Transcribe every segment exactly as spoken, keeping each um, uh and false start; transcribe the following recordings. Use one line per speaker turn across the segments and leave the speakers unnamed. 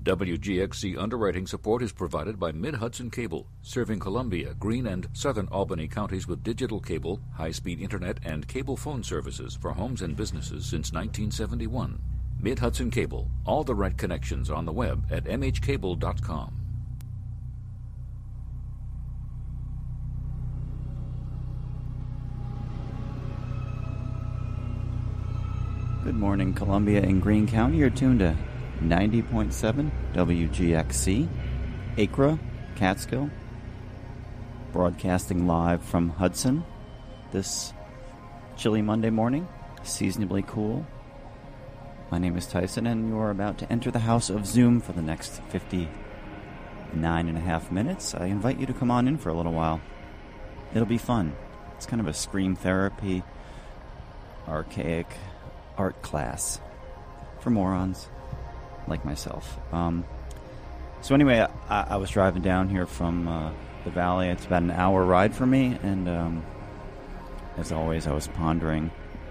W G X C underwriting support is provided by Mid-Hudson Cable, serving Columbia, Greene, and southern Albany counties with digital cable, high-speed internet, and cable phone services for homes and businesses since nineteen seventy-one. Mid-Hudson Cable, all the right connections on the web at m h cable dot com.
Good morning, Columbia and Greene County. You're tuned to ninety point seven W G X C, Acra, Catskill, broadcasting live from Hudson this chilly Monday morning, seasonably cool. My name is Tyson, and you are about to enter the house of Zoom for the next fifty-nine and a half minutes. I invite you to come on in for a little while. It'll be fun. It's kind of a scream therapy, archaic art class for morons like myself. Um, so anyway, I, I was driving down here from uh, the valley. It's about an hour ride for me, and um, as always, I was pondering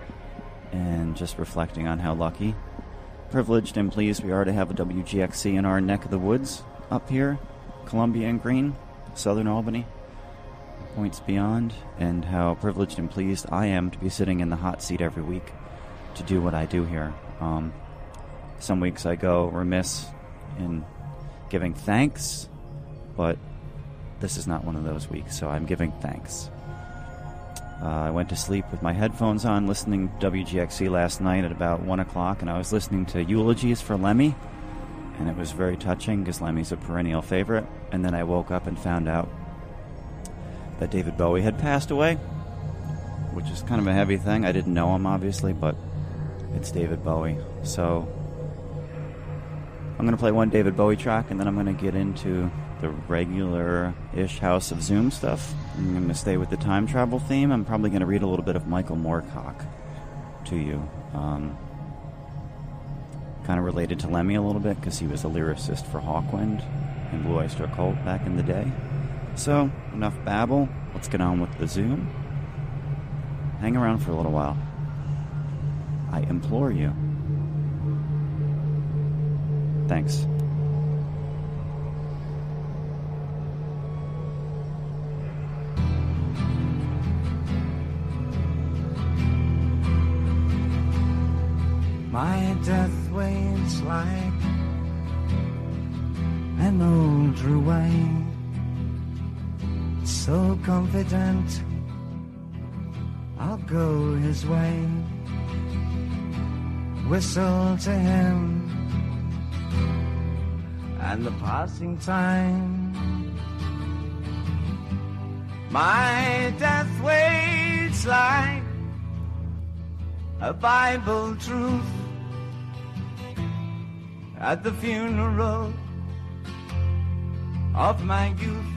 and just reflecting on how lucky, privileged, and pleased we are to have a W G X C in our neck of the woods up here, Columbia and Greene, southern Albany, points beyond, and how privileged and pleased I am to be sitting in the hot seat every week to do what I do here. Um, some weeks I go remiss in giving thanks, but this is not one of those weeks, so I'm giving thanks. Uh, I went to sleep with my headphones on, listening to W G X C last night at about one o'clock, and I was listening to eulogies for Lemmy, and it was very touching because Lemmy's a perennial favorite. And then I woke up and found out that David Bowie had passed away, which is kind of a heavy thing. I didn't know him, obviously, but it's David Bowie. So I'm going to play one David Bowie track, and then I'm going to get into the regular-ish House of Zoom stuff. I'm going to stay with the time travel theme. I'm probably going to read a little bit of Michael Moorcock to you. Um, kind of related to Lemmy a little bit, because he was a lyricist for Hawkwind and Blue Oyster Cult back in the day. So, enough babble. Let's get on with the Zoom. Hang around for a little while. I implore you. Thanks.
My death waits like an old ruin, so confident I'll go his way. Whistle to him and the passing time. My death waits like a Bible truth at the funeral of my youth.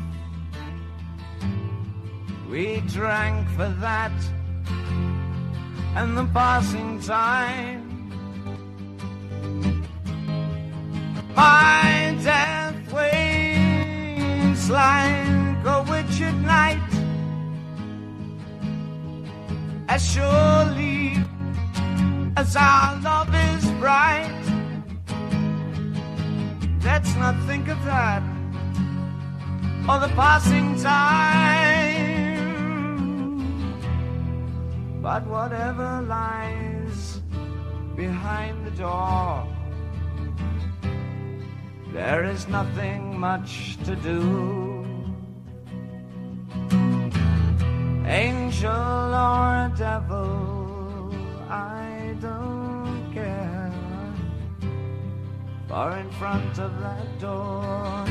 We drank for that and the passing time. My death waits like a witch at night, as surely as our love is bright. Let's not think of that or the passing time, but whatever lies behind the door, there is nothing much to do. Angel or devil, I don't care, for in front of that door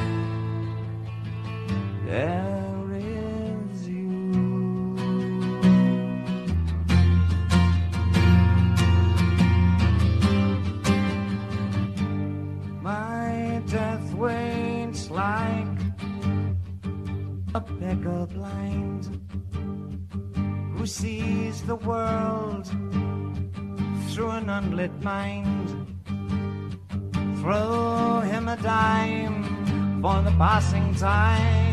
there is you. My death waits like a beggar blind who sees the world through an unlit mind. Throw him a dime for the passing time.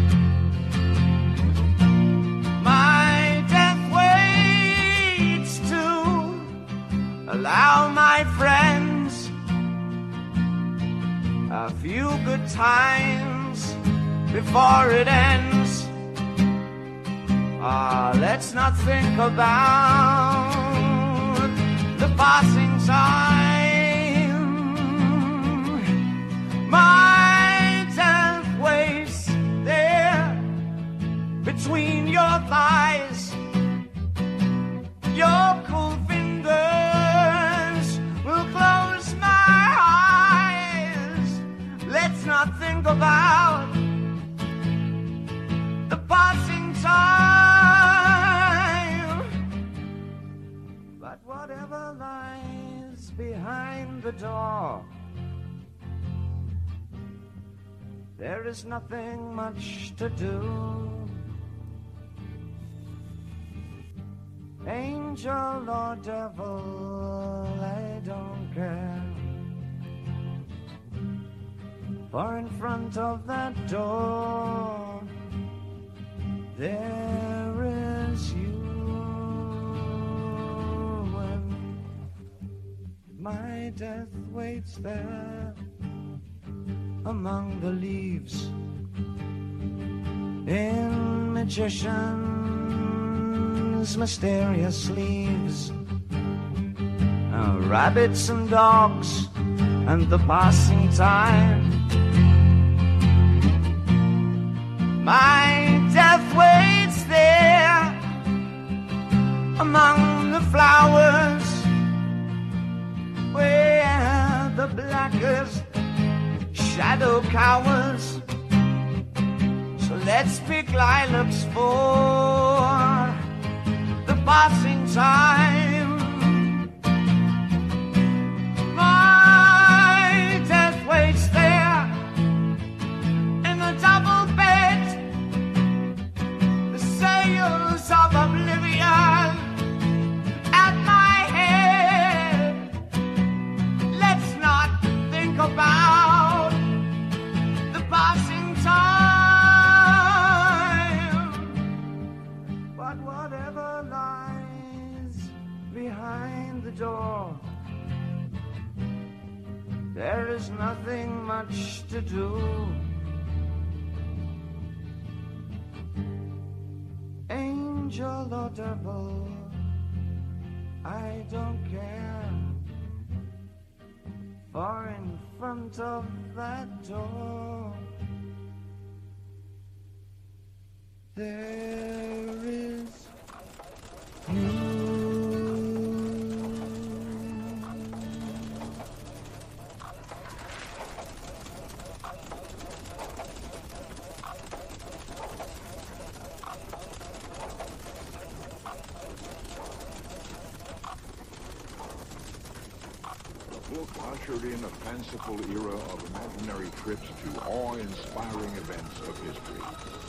My death waits to allow my friends a few good times before it ends. Ah, let's not think about the passing time. My death waits there between your thighs. Your cool fingers will close my eyes. Let's not think about the passing time. But whatever lies behind the door, there is nothing much to do. Angel or devil, I don't care. For in front of that door, there is you. And my death waits there among the leaves in magicians' mysterious sleeves. Uh, rabbits and dogs and the passing time. My death waits there among the flowers where the blackest shadow cowers. So let's pick lilacs for the passing time. My death waits there in the double bed, the sails of oblivion at my head. Let's not think about the passing time, but whatever lies behind the door, there is nothing much to do. Angel or devil, I don't care. For in front of that door, there is you.
Ushered in a fanciful era of imaginary trips to awe-inspiring events of history.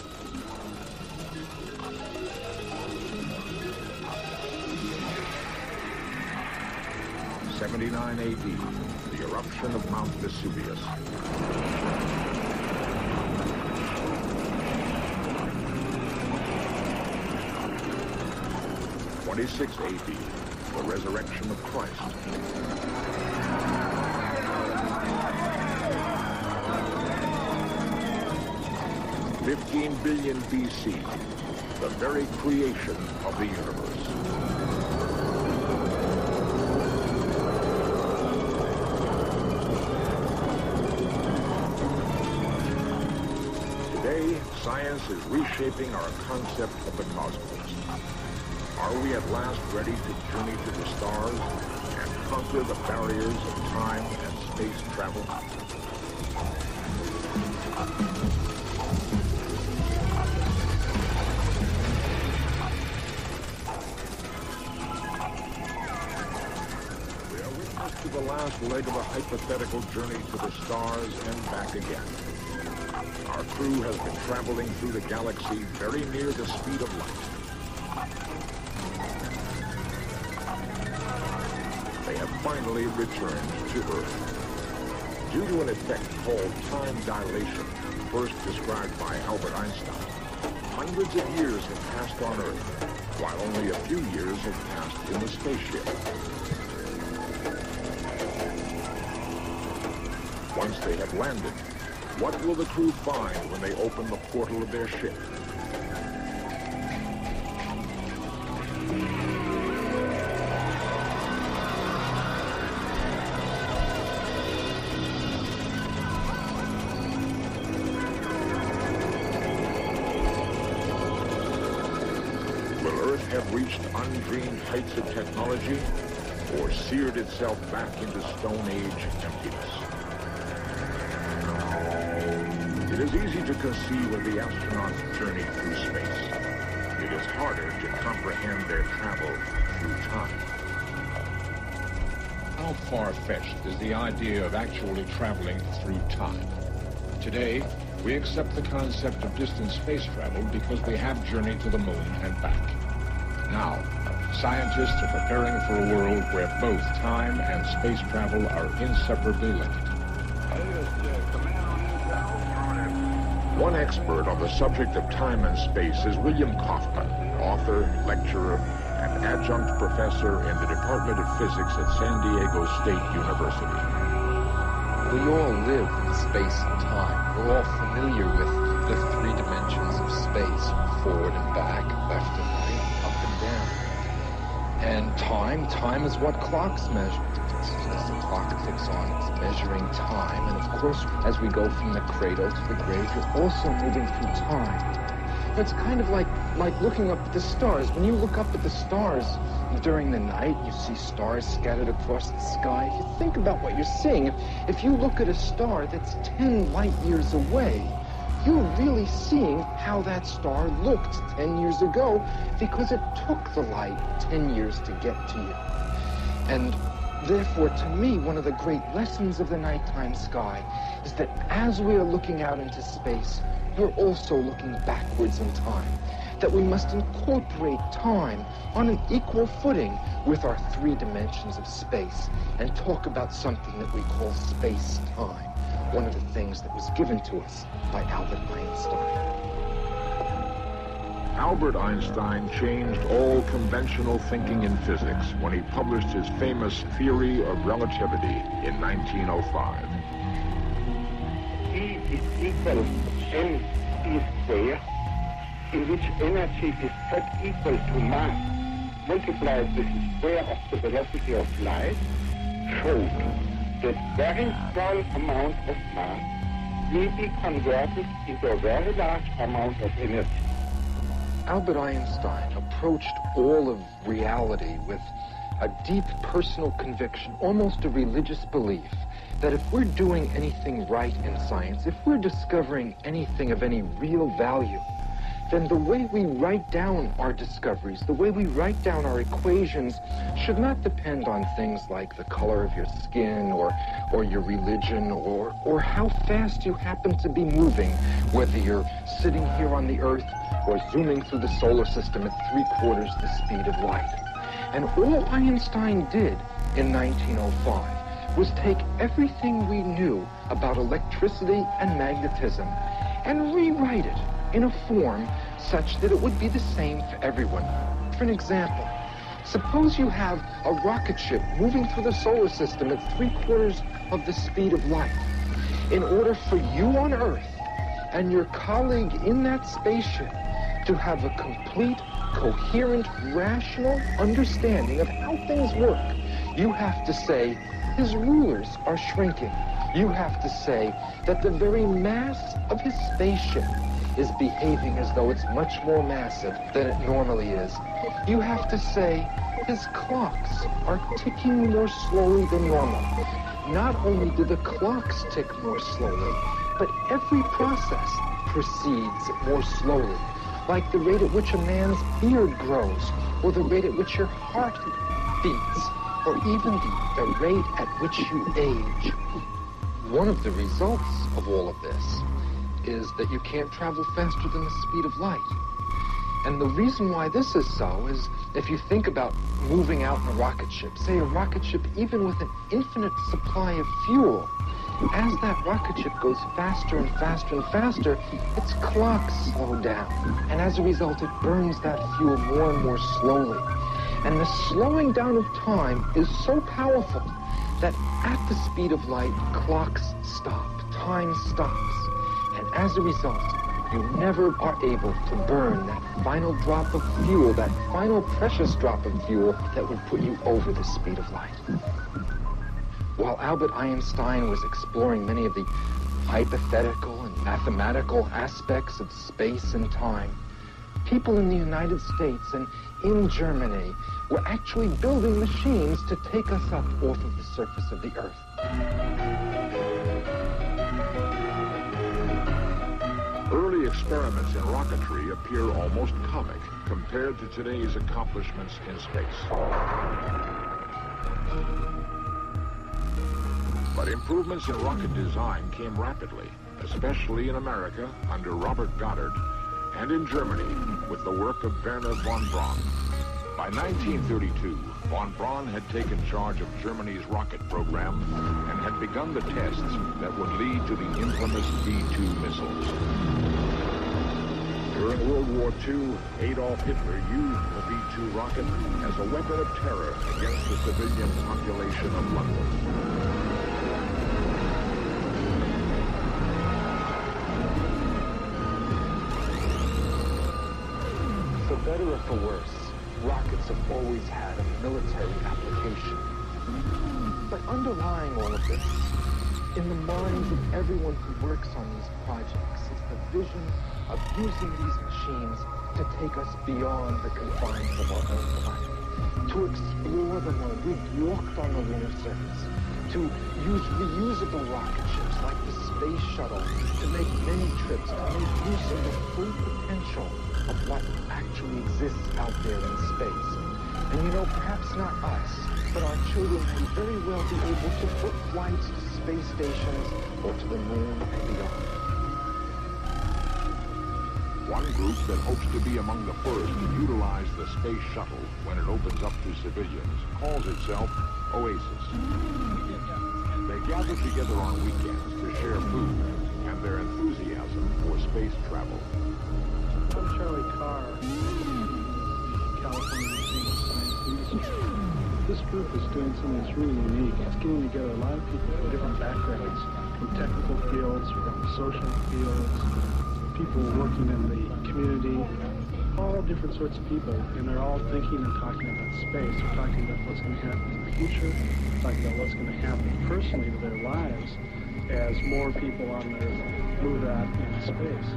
seventy-nine A D, the eruption of Mount Vesuvius. twenty-six A D, the resurrection of Christ. fifteen billion B C, the very creation of the universe. Today, science is reshaping our concept of the cosmos. Are we at last ready to journey to the stars and conquer the barriers of time and space travel? To the last leg of a hypothetical journey to the stars and back again. Our crew has been traveling through the galaxy very near the speed of light. They have finally returned to Earth. Due to an effect called time dilation, first described by Albert Einstein, hundreds of years have passed on Earth, while only a few years have passed in the spaceship. Once they have landed, what will the crew find when they open the portal of their ship? Will Earth have reached undreamed heights of technology, or seared itself back into Stone Age emptiness? It is easy to conceive of the astronauts' journey through space. It is harder to comprehend their travel through time.
How far-fetched is the idea of actually traveling through time? Today, we accept the concept of distant space travel because we have journeyed to the moon and back. Now, scientists are preparing for a world where both time and space travel are inseparably linked.
One expert on the subject of time and space is William Kaufman, author, lecturer, and adjunct professor in the Department of Physics at San Diego State University.
We all live in space and time. We're all familiar with the three dimensions of space, forward and back, left and right, up and down. And time, time is what clocks measure. As the clock ticks on, it's measuring time. And of course, as we go from the cradle to the grave, you're also moving through time. It's kind of like, like looking up at the stars. When you look up at the stars during the night, you see stars scattered across the sky. If you think about what you're seeing, if, if you look at a star that's ten light years away, you're really seeing how that star looked ten years ago because it took the light ten years to get to you. And therefore, to me, one of the great lessons of the nighttime sky is that as we are looking out into space, we're also looking backwards in time. That we must incorporate time on an equal footing with our three dimensions of space and talk about something that we call space-time, one of the things that was given to us by Albert Einstein.
Albert Einstein changed all conventional thinking in physics when he published his famous theory of relativity in nineteen oh five.
E is equal m c squared, in which energy is set equal to mass multiplied with the square of the velocity of light, showed that very small amount of mass will be converted into a very large amount of energy.
Albert Einstein approached all of reality with a deep personal conviction, almost a religious belief, that if we're doing anything right in science, if we're discovering anything of any real value, then the way we write down our discoveries, the way we write down our equations, should not depend on things like the color of your skin or, or your religion or, or how fast you happen to be moving, whether you're sitting here on the Earth or zooming through the solar system at three-quarters the speed of light. And all Einstein did in nineteen oh five was take everything we knew about electricity and magnetism and rewrite it in a form such that it would be the same for everyone. For an example, suppose you have a rocket ship moving through the solar system at three-quarters of the speed of light. In order for you on Earth and your colleague in that spaceship to have a complete, coherent, rational understanding of how things work, you have to say his rulers are shrinking. You have to say that the very mass of his spaceship is behaving as though it's much more massive than it normally is. You have to say his clocks are ticking more slowly than normal. Not only do the clocks tick more slowly, but every process proceeds more slowly, like the rate at which a man's beard grows, or the rate at which your heart beats, or even the, the rate at which you age. One of the results of all of this is that you can't travel faster than the speed of light. And the reason why this is so is if you think about moving out in a rocket ship, say a rocket ship even with an infinite supply of fuel, as that rocket ship goes faster and faster and faster, its clocks slow down. And as a result, it burns that fuel more and more slowly. And the slowing down of time is so powerful that at the speed of light, clocks stop. time stops. And as a result, you never are able to burn that final drop of fuel, that final precious drop of fuel that would put you over the speed of light. While Albert Einstein was exploring many of the hypothetical and mathematical aspects of space and time, people in the United States and in Germany were actually building machines to take us up off of the surface of the Earth.
Early experiments in rocketry appear almost comic compared to today's accomplishments in space. But improvements in rocket design came rapidly, especially in America under Robert Goddard, and in Germany with the work of Wernher von Braun. By nineteen thirty-two, von Braun had taken charge of Germany's rocket program and had begun the tests that would lead to the infamous V two missiles. During World War Two, Adolf Hitler used the V two rocket as a weapon of terror against the civilian population of London.
For better or for worse, rockets have always had a military application. But underlying all of this, in the minds of everyone who works on these projects, is the vision of using these machines to take us beyond the confines of our own planet, to explore the moon. We've walked on the lunar surface, to use reusable rocket ships like the Space Shuttle, to make many trips, to make use of the full potential of what actually exists out there in space. And you know, perhaps not us, but our children may very well be able to book flights to space stations or to the moon and beyond.
One group that hopes to be among the first to utilize the Space Shuttle when it opens up to civilians calls itself Oasis. They gather together on weekends to share food and their enthusiasm for space travel.
I'm Charlie Carr, California Museum of Science and Industry. This group is doing something that's really unique. It's getting together a lot of people from different backgrounds, from technical fields, from social fields, people working in the community, all different sorts of people, and they're all thinking and talking about space. They're talking about what's going to happen in the future, talking about what's going to happen personally to their lives as more people on Earth move out into space.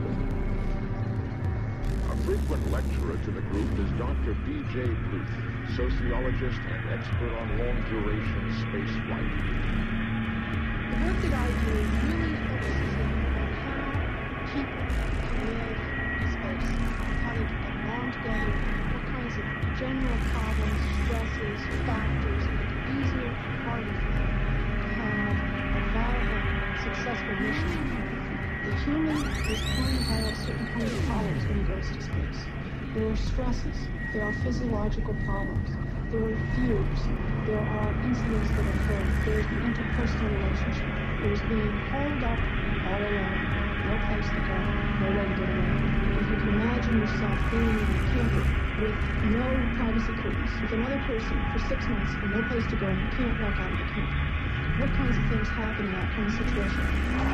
A frequent lecturer to the group is Doctor B J Bluth, sociologist and expert on long-duration space flight.
The work that I do really focuses on how people can live in space, how they can get along together, what kinds of general problems, stresses, factors make it easier or harder for them to have a viable, successful mission. The human is going to have certain kinds of problems when he goes to space. There are stresses, there are physiological problems, there are fears, there are incidents that occur, there's the interpersonal relationship, there's being holed up all alone, no place to go, no way to get away. If you can imagine yourself being in a camper with no privacy curtains, with another person for six months and no place to go and you can't walk out of the camper. What kinds of things happen in that kind of situation?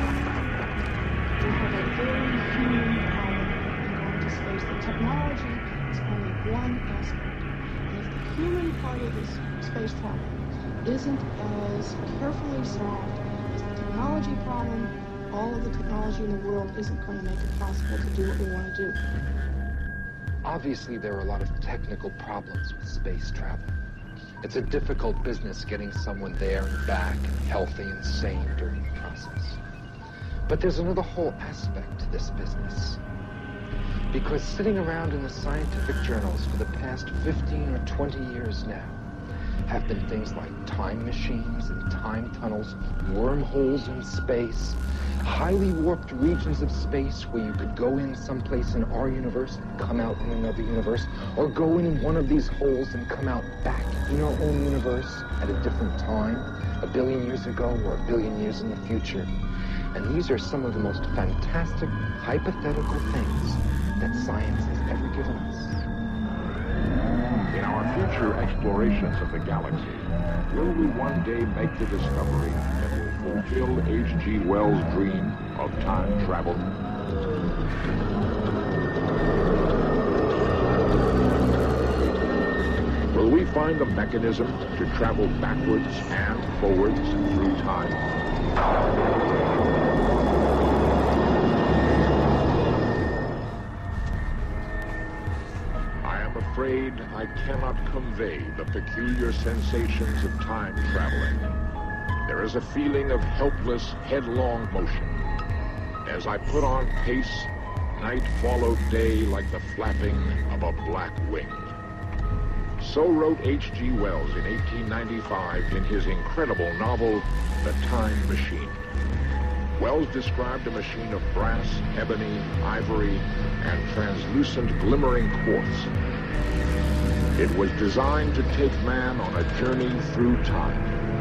We have a very human problem in going to space. The technology is only one aspect. And if the human part of this space travel isn't as carefully solved as the technology problem, all of the technology in the world isn't going to make it possible to do what we want to do.
Obviously, there are a lot of technical problems with space travel. It's a difficult business getting someone there and back, healthy and sane during the process. But there's another whole aspect to this business. Because sitting around in the scientific journals for the past fifteen or twenty years now have been things like time machines and time tunnels, wormholes in space, highly warped regions of space where you could go in someplace in our universe and come out in another universe, or go in one of these holes and come out back in our own universe at a different time, a billion years ago or a billion years in the future. And these are some of the most fantastic, hypothetical things that science has ever given us.
In our future explorations of the galaxy, will we one day make the discovery that will fulfill H G Wells' dream of time travel? Will we find the mechanism to travel backwards and forwards through time? I am afraid I cannot convey the peculiar sensations of time traveling. There is a feeling of helpless, headlong motion. As I put on pace, night followed day like the flapping of a black wing. So wrote H G Wells in eighteen ninety-five in his incredible novel, The Time Machine. Wells described a machine of brass, ebony, ivory, and translucent glimmering quartz. It was designed to take man on a journey through time.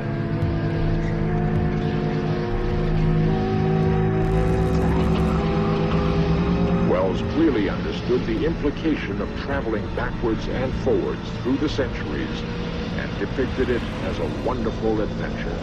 Wells clearly understood the implication of traveling backwards and forwards through the centuries and depicted it as a wonderful adventure.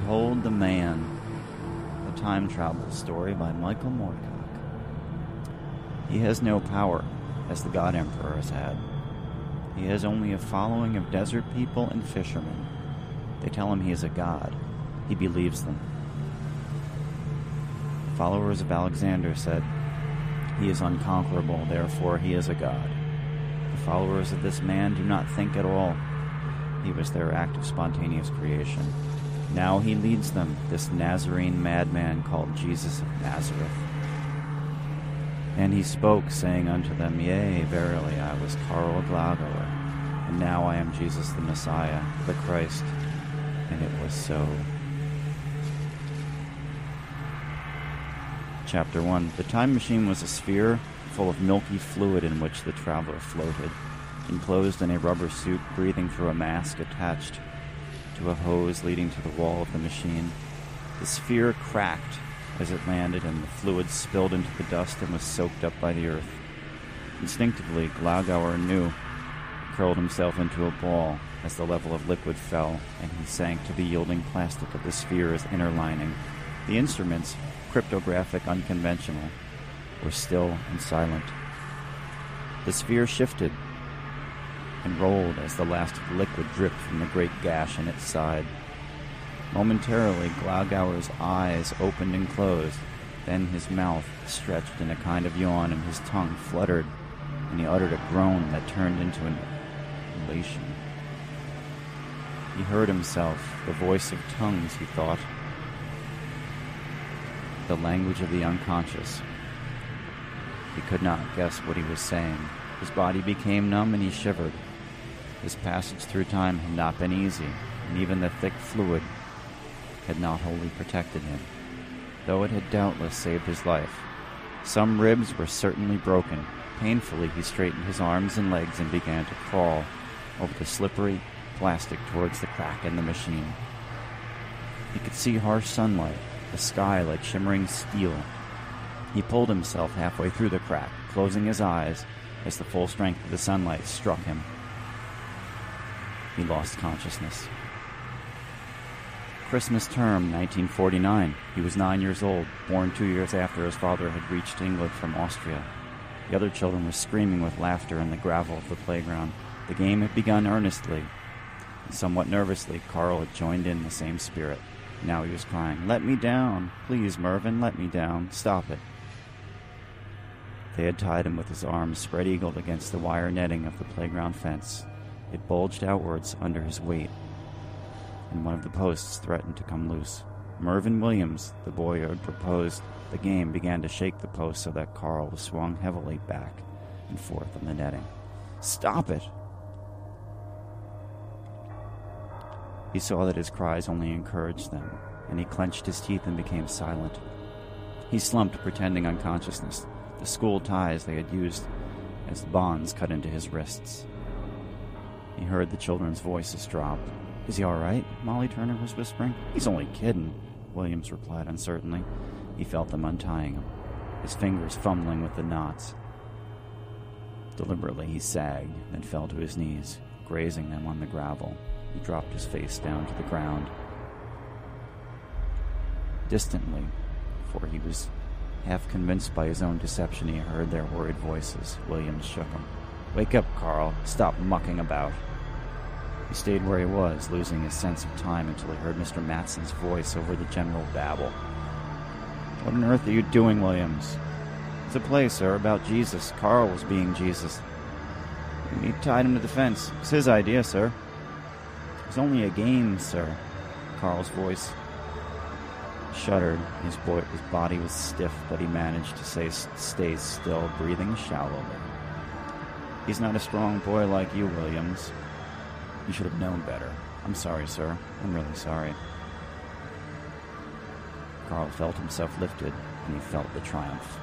Behold the Man, a time travel story by Michael Moorcock. He has no power, as the God Emperor has had. He has only a following of desert people and fishermen. They tell him he is a god. He believes them. The followers of Alexander said, he is unconquerable, therefore he is a god. The followers of this man do not think at all. He was their act of spontaneous creation. Now he leads them, this Nazarene madman called Jesus of Nazareth. And he spoke, saying unto them, Yea, verily, I was Karl Glaugower, and now I am Jesus the Messiah, the Christ. And it was so. Chapter one. The time machine was a sphere full of milky fluid in which the traveler floated, enclosed in a rubber suit, breathing through a mask attached to a hose leading to the wall of the machine. The sphere cracked as it landed, and the fluid spilled into the dust and was soaked up by the earth. Instinctively, Glaugower knew, curled himself into a ball as the level of liquid fell, and he sank to the yielding plastic of the sphere's inner lining. The instruments, cryptographic, unconventional, were still and silent. The sphere shifted and rolled as the last of the liquid dripped from the great gash in its side. Momentarily, Glaugower's eyes opened and closed. Then his mouth stretched in a kind of yawn, and his tongue fluttered, and he uttered a groan that turned into an elation. He heard himself, the voice of tongues, he thought. The language of the unconscious. He could not guess what he was saying. His body became numb, and he shivered. His passage through time had not been easy, and even the thick fluid had not wholly protected him, though it had doubtless saved his life. Some ribs were certainly broken. Painfully he straightened his arms and legs and began to crawl over the slippery plastic towards the crack in the machine. He could see harsh sunlight, the sky like shimmering steel. He pulled himself halfway through the crack, closing his eyes as the full strength of the sunlight struck him. He lost consciousness. Christmas term, nineteen forty-nine. He was nine years old, born two years after his father had reached England from Austria. The other children were screaming with laughter in the gravel of the playground. The game had begun earnestly, and somewhat nervously, Karl had joined in the same spirit. Now he was crying, "Let me down! Please, Mervyn, let me down! Stop it!" They had tied him with his arms spread-eagled against the wire netting of the playground fence. It bulged outwards under his weight, and one of the posts threatened to come loose. Mervyn Williams, the boy who had proposed the game, began to shake the post so that Karl was swung heavily back and forth on the netting. "Stop it!" He saw that his cries only encouraged them, and he clenched his teeth and became silent. He slumped, pretending unconsciousness. The school ties they had used as bonds cut into his wrists. He heard the children's voices drop. "Is he all right?" Molly Turner was whispering. "He's only kidding," Williams replied uncertainly. He felt them untying him, his fingers fumbling with the knots. Deliberately he sagged, then fell to his knees, grazing them on the gravel. He dropped his face down to the ground. Distantly, for he was half convinced by his own deception, he heard their worried voices. Williams shook him. "Wake up, Karl. Stop mucking about." He stayed where he was, losing his sense of time until he heard Mister Matson's voice over the general babble. "What on earth are you doing, Williams?" "It's a play, sir, about Jesus. Karl was being Jesus. We tied him to the fence. It's his idea, sir." "It was only a game, sir." Karl's voice shuddered. His, boy, his body was stiff, but he managed to say, stay still, breathing shallowly. "He's not a strong boy like you, Williams. You should have known better. I'm sorry, sir. I'm really sorry." Karl felt himself lifted, and he felt the triumph.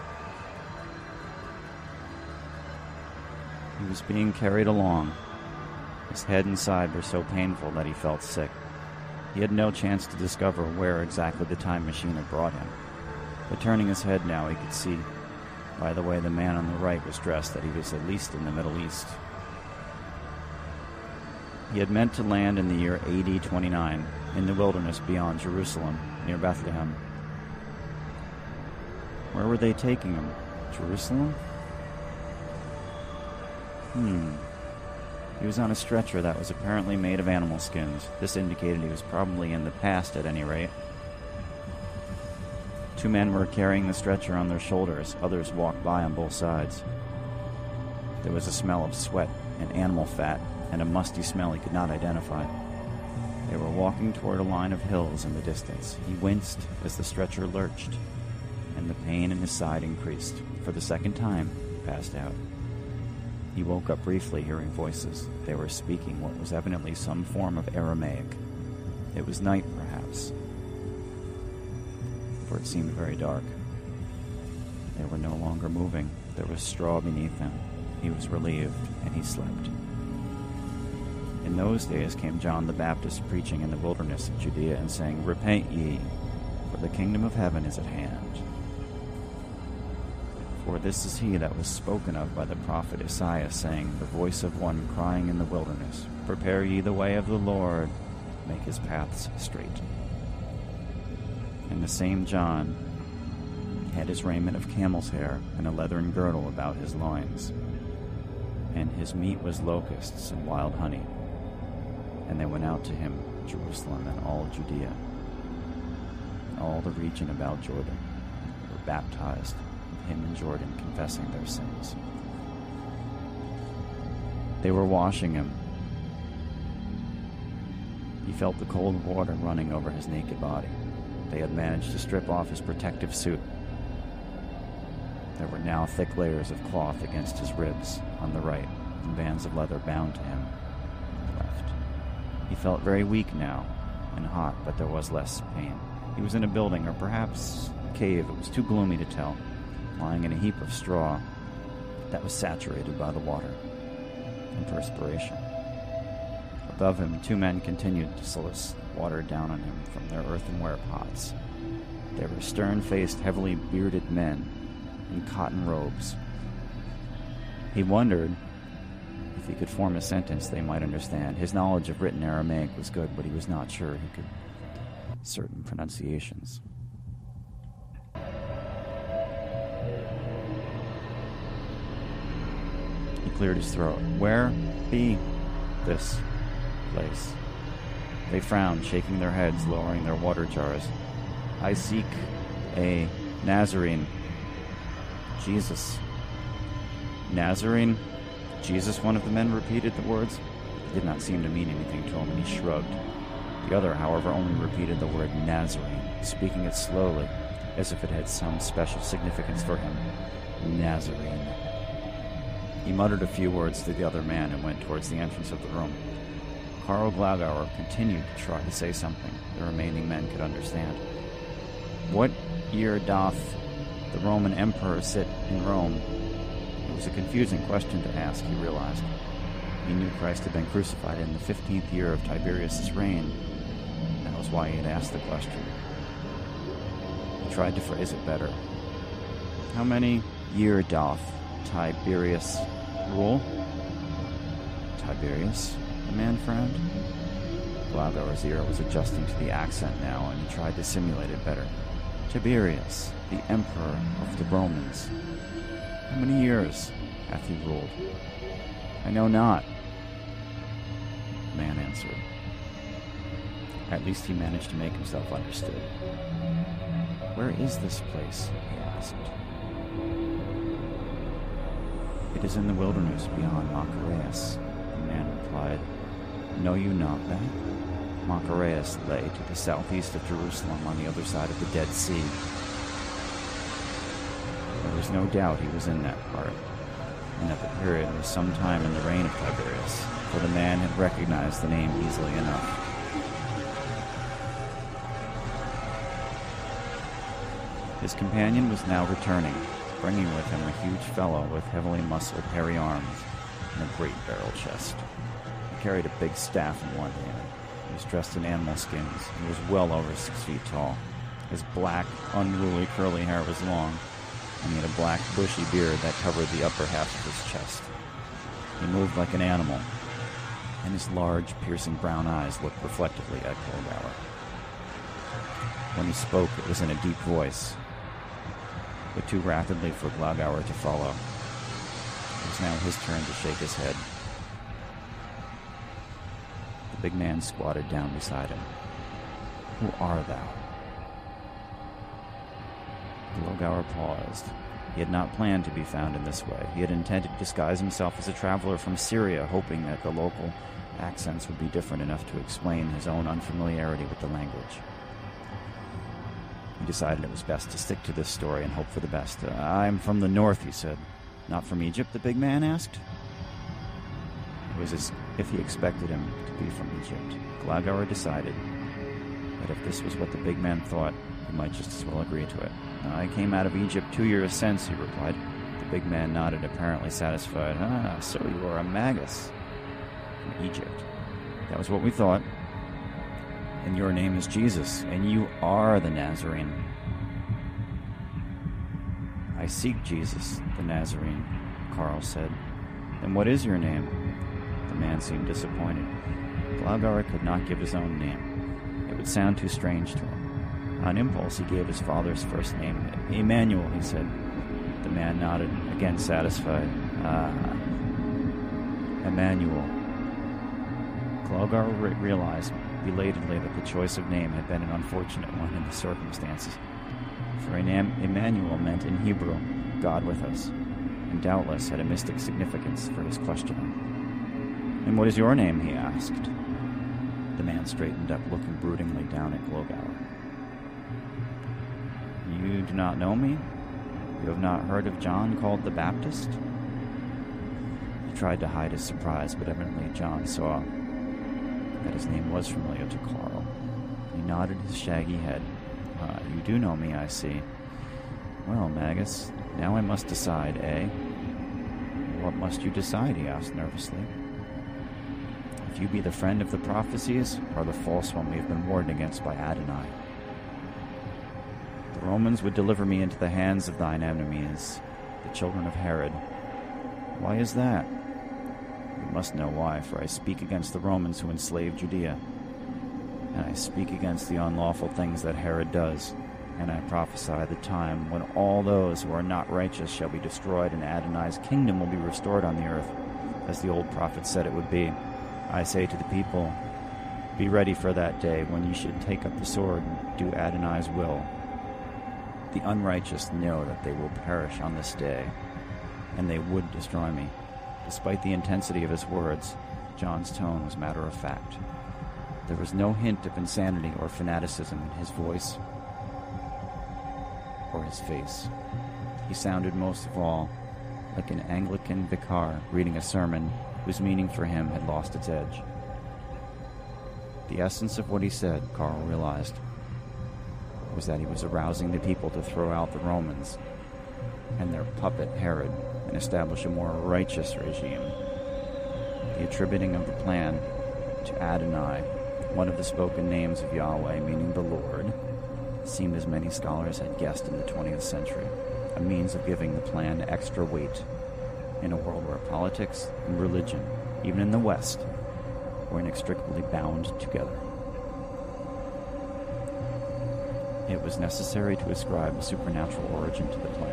He was being carried along. His head and side were so painful that he felt sick. He had no chance to discover where exactly the time machine had brought him. But turning his head now, he could see, by the way the man on the right was dressed, that he was at least in the Middle East. He had meant to land in the year A D twenty-nine, in the wilderness beyond Jerusalem, near Bethlehem. Where were they taking him? Jerusalem? Hmm. He was on a stretcher that was apparently made of animal skins. This indicated he was probably in the past at any rate. Two men were carrying the stretcher on their shoulders. Others walked by on both sides. There was a smell of sweat and animal fat, and a musty smell he could not identify. They were walking toward a line of hills in the distance. He winced as the stretcher lurched, and the pain in his side increased. For the second time, he passed out. He woke up briefly, hearing voices. They were speaking what was evidently some form of Aramaic. It was night, perhaps, for it seemed very dark. They were no longer moving. There was straw beneath them. He was relieved, and he slept. In those days came John the Baptist preaching in the wilderness of Judea and saying, "Repent ye, for the kingdom of heaven is at hand." For this is he that was spoken of by the prophet Isaiah, saying, "The voice of one crying in the wilderness, Prepare ye the way of the Lord, make his paths straight." And the same John had his raiment of camel's hair and a leathern girdle about his loins, and his meat was locusts and wild honey. And they went out to him, Jerusalem and all Judea, and all the region about Jordan, were baptized with him in Jordan, confessing their sins. They were washing him. He felt the cold water running over his naked body. They had managed to strip off his protective suit. There were now thick layers of cloth against his ribs on the right, and bands of leather bound to him on the left. He felt very weak now, and hot, but there was less pain. He was in a building, or perhaps a cave. It was too gloomy to tell, lying in a heap of straw that was saturated by the water and perspiration. Above him, two men continued to sluice water down on him from their earthenware pots. They were stern-faced, heavily bearded men in cotton robes. He wondered if he could form a sentence they might understand. His knowledge of written Aramaic was good, but he was not sure he could certain pronunciations. He cleared his throat. Where be this place? They frowned, shaking their heads, lowering their water jars. I seek a Nazarene. Jesus. Nazarene? Jesus, one of the men repeated the words. It did not seem to mean anything to him, and he shrugged. The other, however, only repeated the word Nazarene, speaking it slowly, as if it had some special significance for him. Nazarene. He muttered a few words to the other man and went towards the entrance of the room. Karl Glaugauer continued to try to say something the remaining men could understand. What year doth the Roman emperor sit in Rome? It was a confusing question to ask, he realized. He knew Christ had been crucified in the fifteenth year of Tiberius' reign. That was why he had asked the question. He tried to phrase it better. How many year doth Tiberius rule? Tiberius? The man frowned. Glaugauer's ear was adjusting to the accent now, and he tried to simulate it better. Tiberius, the emperor of the Romans. How many years hath he ruled? I know not, the man answered. At least he managed to make himself understood. Where is this place? He asked. It is in the wilderness beyond Machaerus, the man replied. Know you not that? Machaerus lay to the southeast of Jerusalem on the other side of the Dead Sea. There was no doubt he was in that part, and that the period was some time in the reign of Tiberius, for the man had recognized the name easily enough. His companion was now returning, bringing with him a huge fellow with heavily muscled, hairy arms and a great barrel chest. He carried a big staff in one hand. He was dressed in animal skins and was well over six feet tall. His black, unruly, curly hair was long, and he had a black, bushy beard that covered the upper half of his chest. He moved like an animal, and his large, piercing brown eyes looked reflectively at Glogauer. When he spoke, it was in a deep voice, but too rapidly for Glogauer to follow. It was now his turn to shake his head. The big man squatted down beside him. "Who are thou?" Glogauer paused. He had not planned to be found in this way. He had intended to disguise himself as a traveler from Syria, hoping that the local accents would be different enough to explain his own unfamiliarity with the language. He decided it was best to stick to this story and hope for the best. Uh, "I'm from the north," he said. "Not from Egypt?" the big man asked. It was as if he expected him to be from Egypt. Glogauer decided that if this was what the big man thought, he might just as well agree to it. "I came out of Egypt two years since," he replied. The big man nodded, apparently satisfied. "Ah, so you are a magus from Egypt. That was what we thought. And your name is Jesus, and you are the Nazarene." "I seek Jesus, the Nazarene," Carl said. "Then what is your name?" The man seemed disappointed. Glogauer could not give his own name. It would sound too strange to him. On impulse, he gave his father's first name. "Emmanuel," he said. The man nodded, again satisfied. "Ah, Emmanuel." Glogauer re- realized belatedly that the choice of name had been an unfortunate one in the circumstances. For Emmanuel meant in Hebrew, "God with us," and doubtless had a mystic significance for his questioner. "And what is your name?" he asked. The man straightened up, looking broodingly down at Glogauer. "You do not know me? You have not heard of John called the Baptist?" He tried to hide his surprise, but evidently John saw that his name was familiar to Carl. He nodded his shaggy head. Uh, "you do know me, I see. Well, Magus, now I must decide, eh?" "What must you decide?" he asked nervously. "If you be the friend of the prophecies, or the false one we have been warned against by Adonai. The Romans would deliver me into the hands of thine enemies, the children of Herod. Why is that? You must know why, for I speak against the Romans who enslaved Judea, and I speak against the unlawful things that Herod does, and I prophesy the time when all those who are not righteous shall be destroyed, and Adonai's kingdom will be restored on the earth, as the old prophet said it would be. I say to the people, be ready for that day when you should take up the sword and do Adonai's will. The unrighteous know that they will perish on this day, and they would destroy me." Despite the intensity of his words, John's tone was matter of fact. There was no hint of insanity or fanaticism in his voice or his face. He sounded most of all like an Anglican vicar reading a sermon whose meaning for him had lost its edge. The essence of what he said, Carl realized, was that he was arousing the people to throw out the Romans and their puppet Herod and establish a more righteous regime. The attributing of the plan to Adonai, one of the spoken names of Yahweh, meaning the Lord, seemed, as many scholars had guessed in the twentieth century, a means of giving the plan extra weight in a world where politics and religion, even in the West, were inextricably bound together. It was necessary to ascribe a supernatural origin to the plan.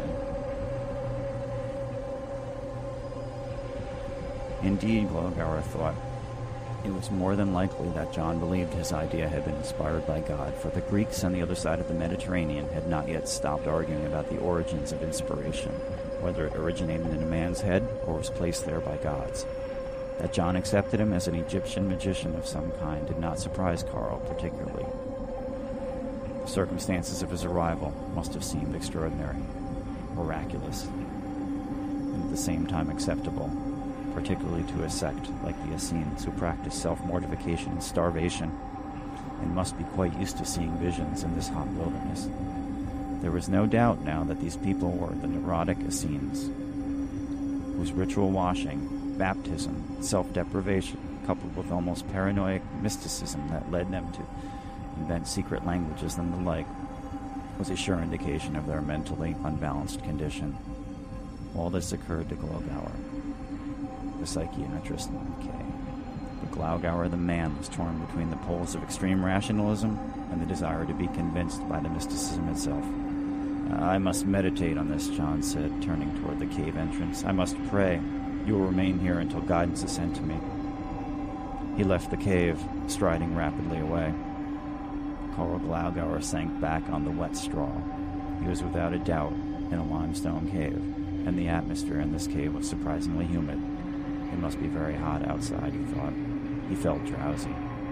Indeed, Glogauer thought, it was more than likely that John believed his idea had been inspired by God, for the Greeks on the other side of the Mediterranean had not yet stopped arguing about the origins of inspiration, whether it originated in a man's head or was placed there by gods. That John accepted him as an Egyptian magician of some kind did not surprise Carl particularly. The circumstances of his arrival must have seemed extraordinary, miraculous, and at the same time acceptable, particularly to a sect like the Essenes, who practiced self-mortification and starvation and must be quite used to seeing visions in this hot wilderness. There was no doubt now that these people were the neurotic Essenes, whose ritual washing, baptism, self-deprivation, coupled with almost paranoid mysticism that led them to invent secret languages and the like, was a sure indication of their mentally unbalanced condition. All this occurred to Glogauer, the psychiatrist in the K. The Glaugauer the man was torn between the poles of extreme rationalism and the desire to be convinced by the mysticism itself. I must meditate on this, John said, turning toward the cave entrance. I must pray. You will remain here until guidance is sent to me. He left the cave, striding rapidly away. Karl Glaugauer sank back on the wet straw. He was without a doubt in a limestone cave, and the atmosphere in this cave was surprisingly humid. It must be very hot outside, he thought. He felt drowsy.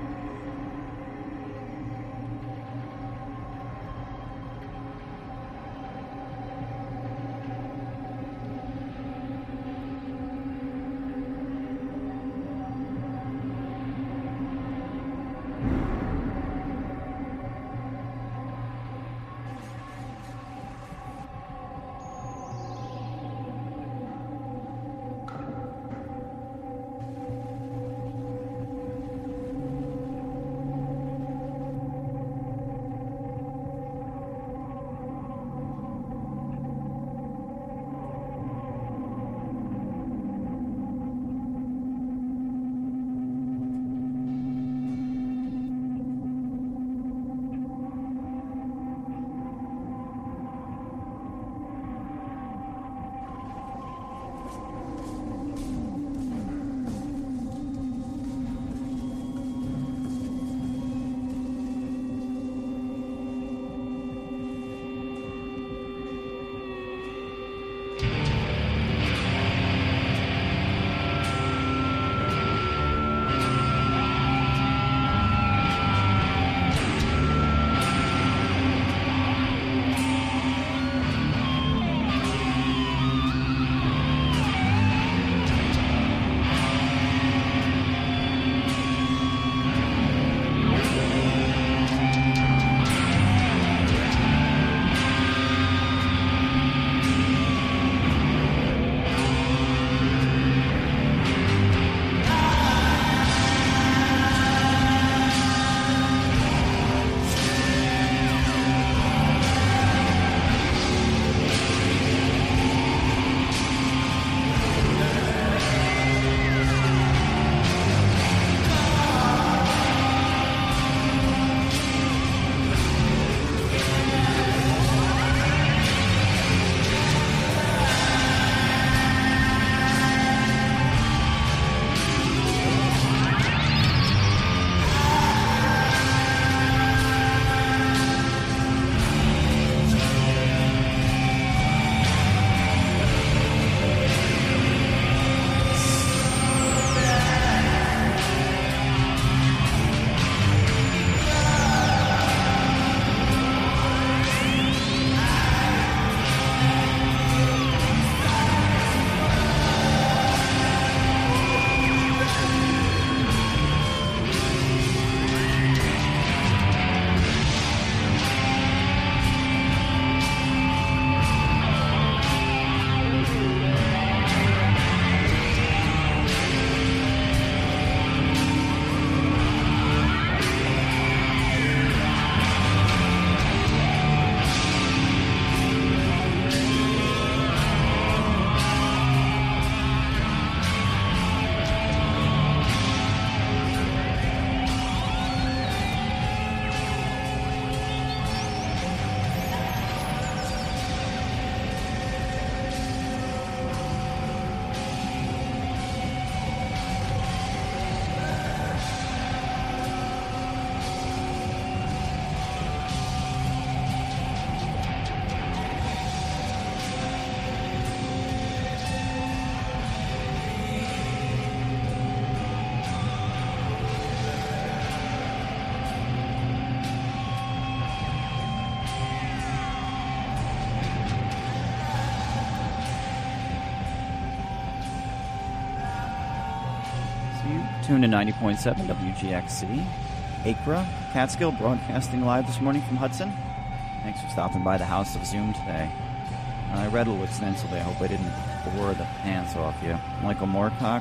Tuned to ninety point seven W G X C, Acra, Catskill, broadcasting live this morning from Hudson. Thanks for stopping by the House of Zoom today. Uh, I read a little extensively. I hope I didn't bore the pants off you. Michael Moorcock.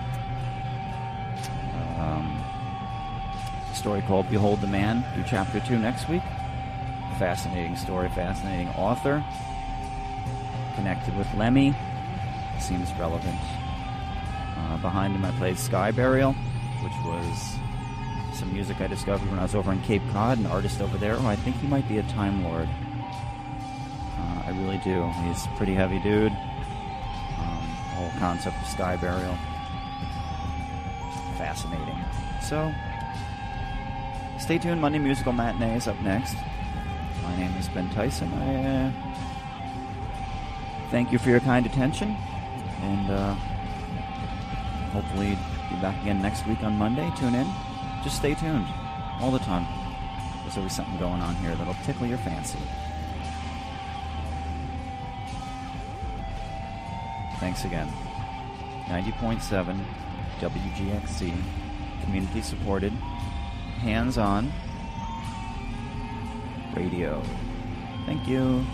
Um, a story called Behold the Man. Do chapter two next week. Fascinating story, fascinating author. Connected with Lemmy. Seems relevant. Uh, behind him I played Sky Burial. which was some music I discovered when I was over in Cape Cod, an artist over there. Oh, I think he might be a Time Lord. Uh, I really do. He's a pretty heavy dude. Um, the whole concept of sky burial. Fascinating. So, stay tuned. Monday Musical Matinee is up next. My name is Ben Tyson. I uh, thank you for your kind attention, and uh, hopefully be back again next week on Monday. Tune in. Just stay tuned all the time. There's always something going on here that'll tickle your fancy. Thanks again. ninety point seven W G X C, community supported, hands-on radio. Thank you.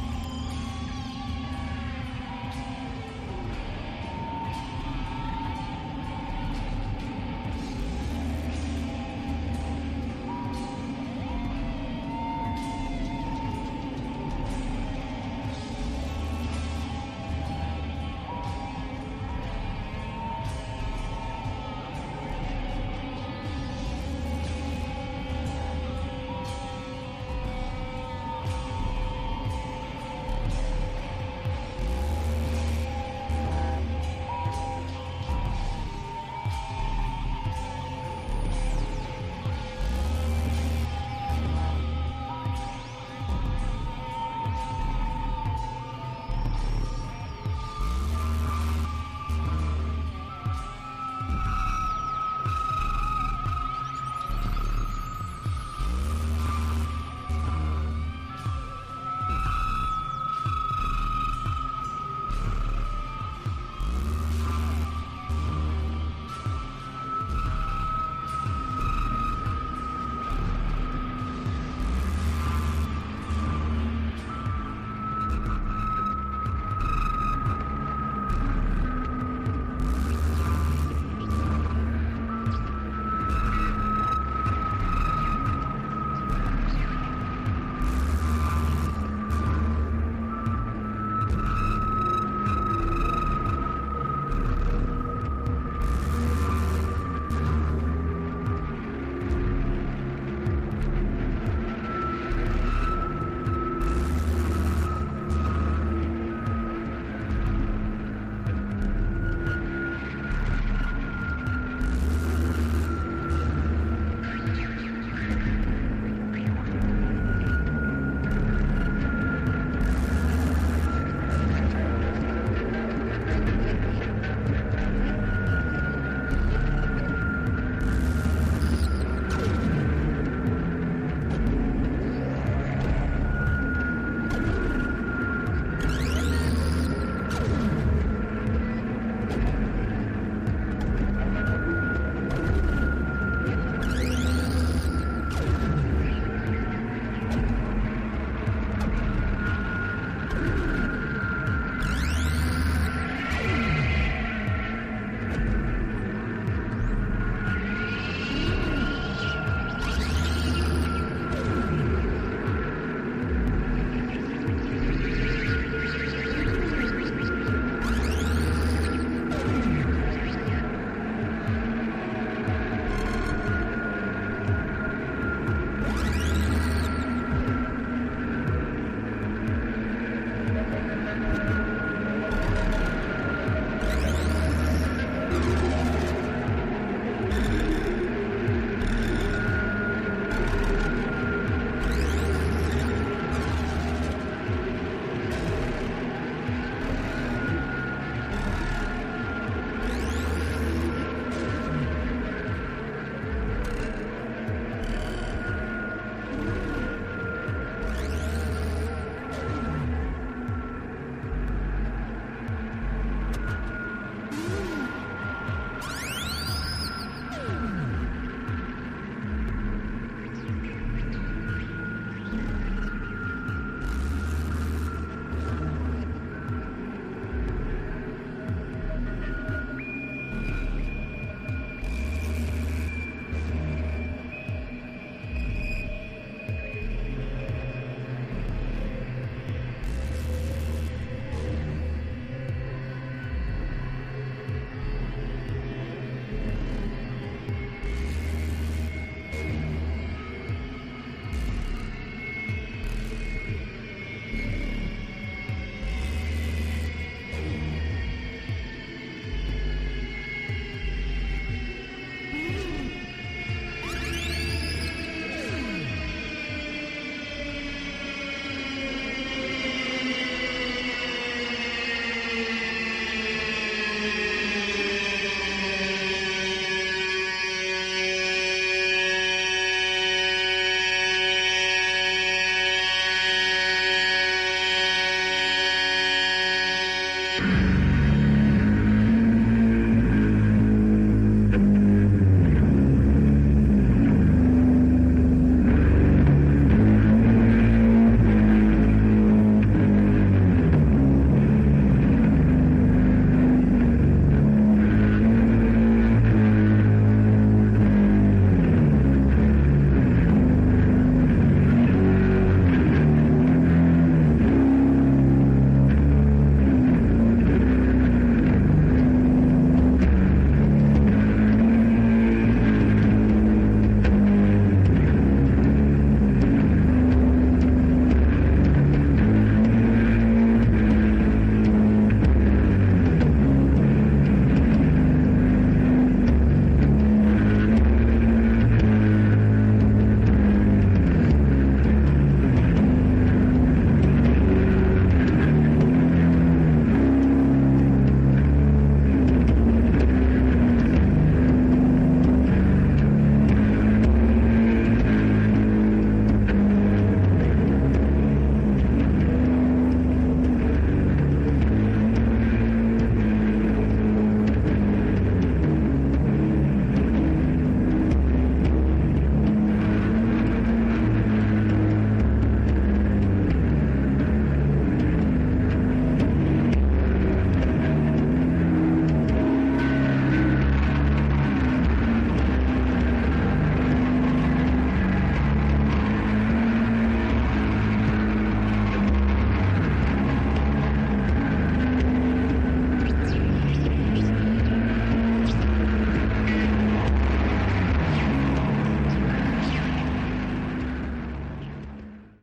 me.